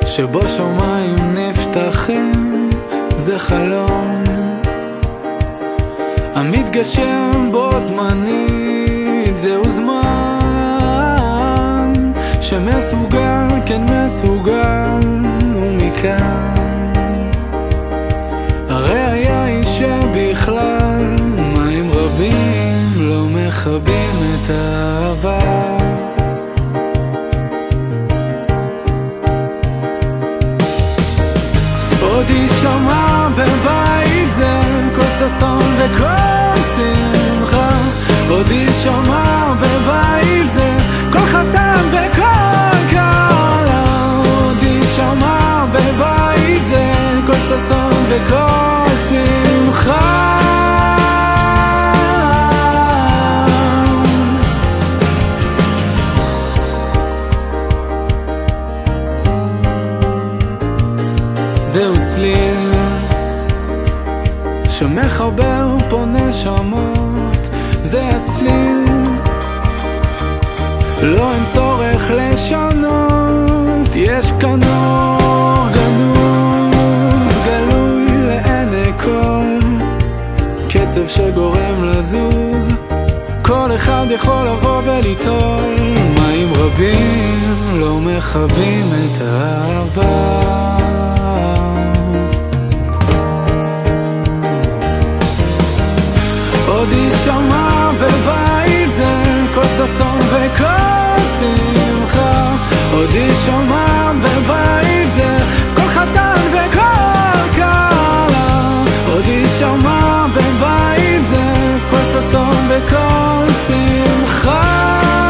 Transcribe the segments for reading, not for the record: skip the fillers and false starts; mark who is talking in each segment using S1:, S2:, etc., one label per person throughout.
S1: שבו שמיים נפתחים, זה חלום המתגשם בו זמנית, זהו זמן שמסוגל, כן מסוגל, ומכאן הראיה היא שבכלל מים רבים לא מכבים את האהבה. עוד יישמע בבית זה כל ששון וכל שמחה, עוד יישמע בבית זה כל חתן וכל כלה, עוד יישמע בבית זה כל ששון וכל שמחה. זהו צליל שמחבר פה נשמות, זה הצליל, לא אין צורך לשנות, יש כאן אור גנוז גלוי לעיני כל, קצב שגורם לזוז, כל אחד יכול לבוא וליטול, מים רבים לא מכבים את האהבה. עוד יישמע בבית זה כל ששון וכל שמחה, עוד יישמע בבית זה כל חתן וכל כלה, עוד יישמע בבית זה כל ששון וכל שמחה.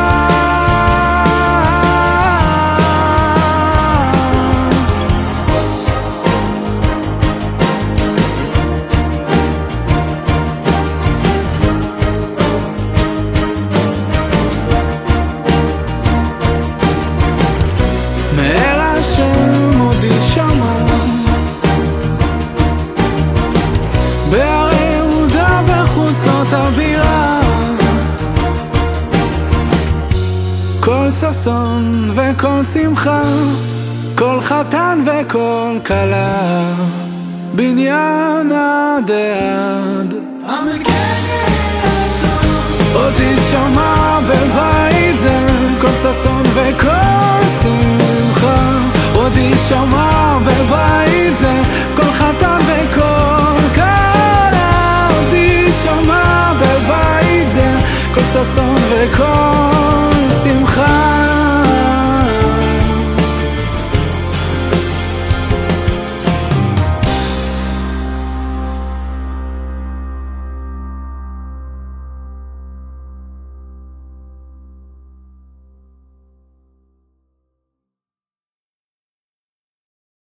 S1: מאל השם עוד יישמע בהרי יהודה בחוצות הבירה, כל ששון וכל שמחה, כל חתן וכל כלה, בניין עד עד עוד יישמע בבית זה כל ששון וכל שמחה, עוד יישמע בבית זה כל חתן וכל כלה, עוד יישמע בבית זה כל ששון